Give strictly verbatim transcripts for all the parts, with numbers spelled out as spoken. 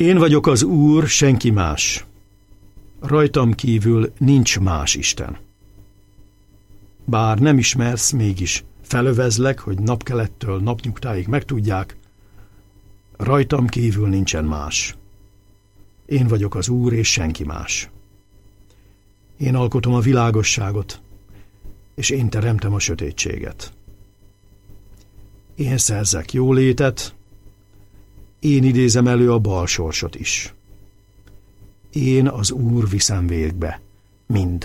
Én vagyok az Úr, senki más. Rajtam kívül nincs más Isten. Bár nem ismersz, mégis felövezlek, hogy napkelettől napnyugtáig megtudják, rajtam kívül nincsen más. Én vagyok az Úr, és senki más. Én alkotom a világosságot, és én teremtem a sötétséget. Én szerzek jólétet, én idézem elő a bal sorsot is. Én az Úr viszem végbe mind.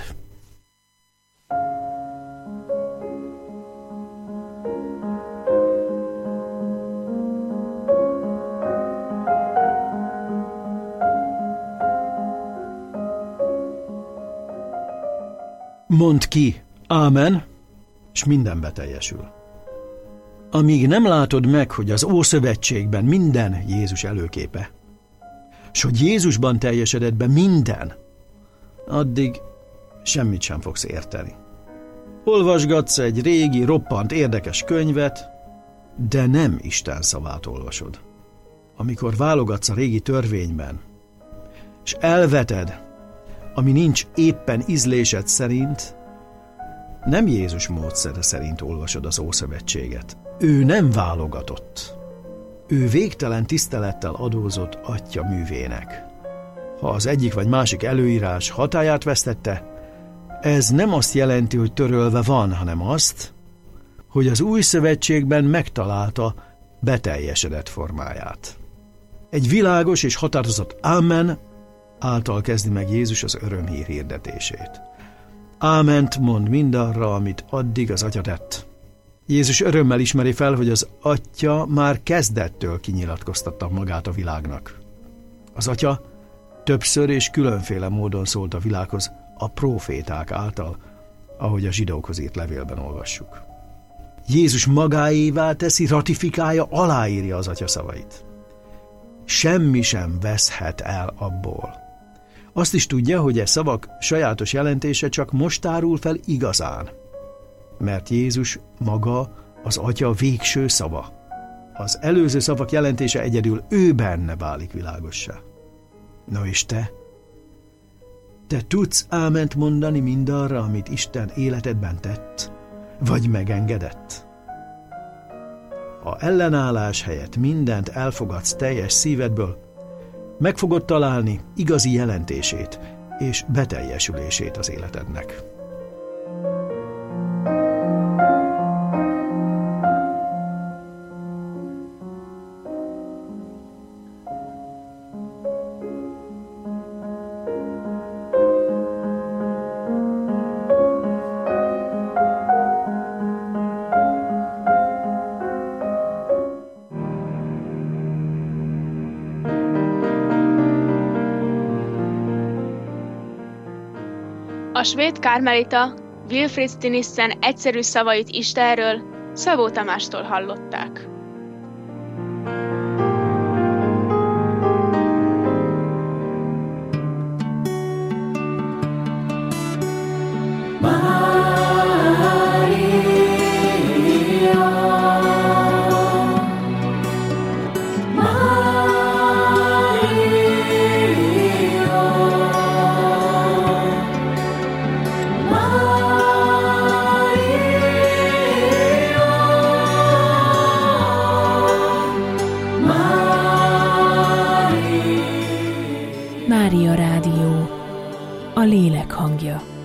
Mondd ki, ámen, és minden beteljesül. Amíg nem látod meg, hogy az Ószövetségben minden Jézus előképe, s hogy Jézusban teljesedett be minden, addig semmit sem fogsz érteni. Olvasgatsz egy régi, roppant érdekes könyvet, de nem Isten szavát olvasod. Amikor válogatsz a régi törvényben, és elveted, ami nincs éppen ízlésed szerint, nem Jézus módszere szerint olvasod az Ószövetséget. Ő nem válogatott. Ő végtelen tisztelettel adózott Atya művének. Ha az egyik vagy másik előírás hatályát vesztette, ez nem azt jelenti, hogy törölve van, hanem azt, hogy az Új Szövetségben megtalálta beteljesedett formáját. Egy világos és határozott ámen által kezdi meg Jézus az örömhír hirdetését. Áment mond mindarra, amit addig az Atya tett. Jézus örömmel ismeri fel, hogy az Atya már kezdettől kinyilatkoztatta magát a világnak. Az Atya többször és különféle módon szólt a világhoz a próféták által, ahogy a zsidókhoz írt levélben olvassuk. Jézus magáévá teszi, ratifikálja, aláírja az Atya szavait. Semmi sem veszhet el abból. Azt is tudja, hogy e szavak sajátos jelentése csak most tárul fel igazán, mert Jézus maga az Atya végső szava. Az előző szavak jelentése egyedül ő benne válik világossá. Na és te? Te tudsz áment mondani mindarra, amit Isten életedben tett, vagy megengedett? Ha ellenállás helyett mindent elfogadsz teljes szívedből, meg fogod találni igazi jelentését és beteljesülését az életednek. A svéd kármelita Wilfrid Stinissen egyszerű szavait Istenről Szabó Tamástól hallották. Mária Rádió, a lélek hangja.